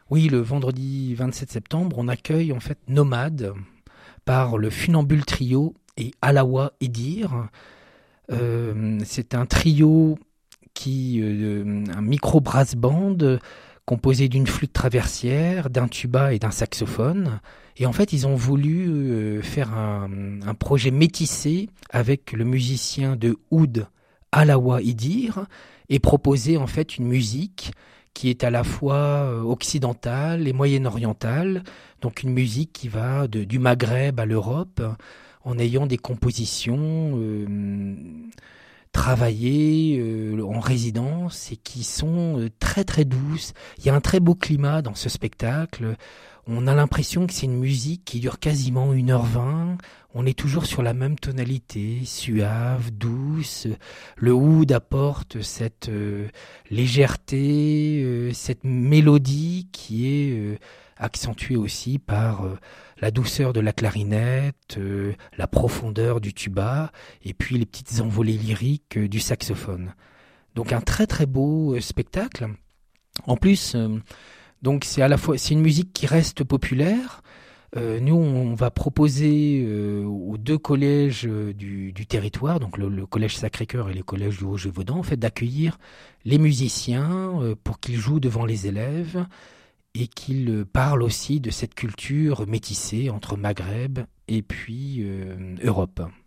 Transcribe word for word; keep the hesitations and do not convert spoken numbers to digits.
Oui, le vendredi vingt-sept septembre, on accueille en fait Nomade par le Funambule Trio et Alawa Edir. Euh, c'est un trio qui, euh, un micro brass band euh, composé d'une flûte traversière, d'un tuba et d'un saxophone. Et en fait, ils ont voulu euh, faire un, un projet métissé avec le musicien de oud Alawa Idir et proposer en fait une musique qui est à la fois euh, occidentale et moyen-orientale, donc une musique qui va de- du Maghreb à l'Europe, en ayant des compositions euh, travaillées euh, en résidence et qui sont euh, très très douces. Il y a un très beau climat dans ce spectacle. On a l'impression que c'est une musique qui dure quasiment une heure vingt. On est toujours sur la même tonalité, suave, douce. Le oud apporte cette euh, légèreté, euh, cette mélodie qui est euh, accentuée aussi par euh, la douceur de la clarinette, euh, la profondeur du tuba, et puis les petites envolées lyriques euh, du saxophone. Donc un très très beau euh, spectacle. En plus, euh, donc c'est à la fois c'est une musique qui reste populaire. Euh, nous, on va proposer euh, aux deux collèges euh, du, du territoire, donc le, le collège Sacré-Cœur et le collège du Haut-Gévaudan, en fait, d'accueillir les musiciens euh, pour qu'ils jouent devant les élèves et qu'ils euh, parlent aussi de cette culture métissée entre Maghreb et puis euh, Europe.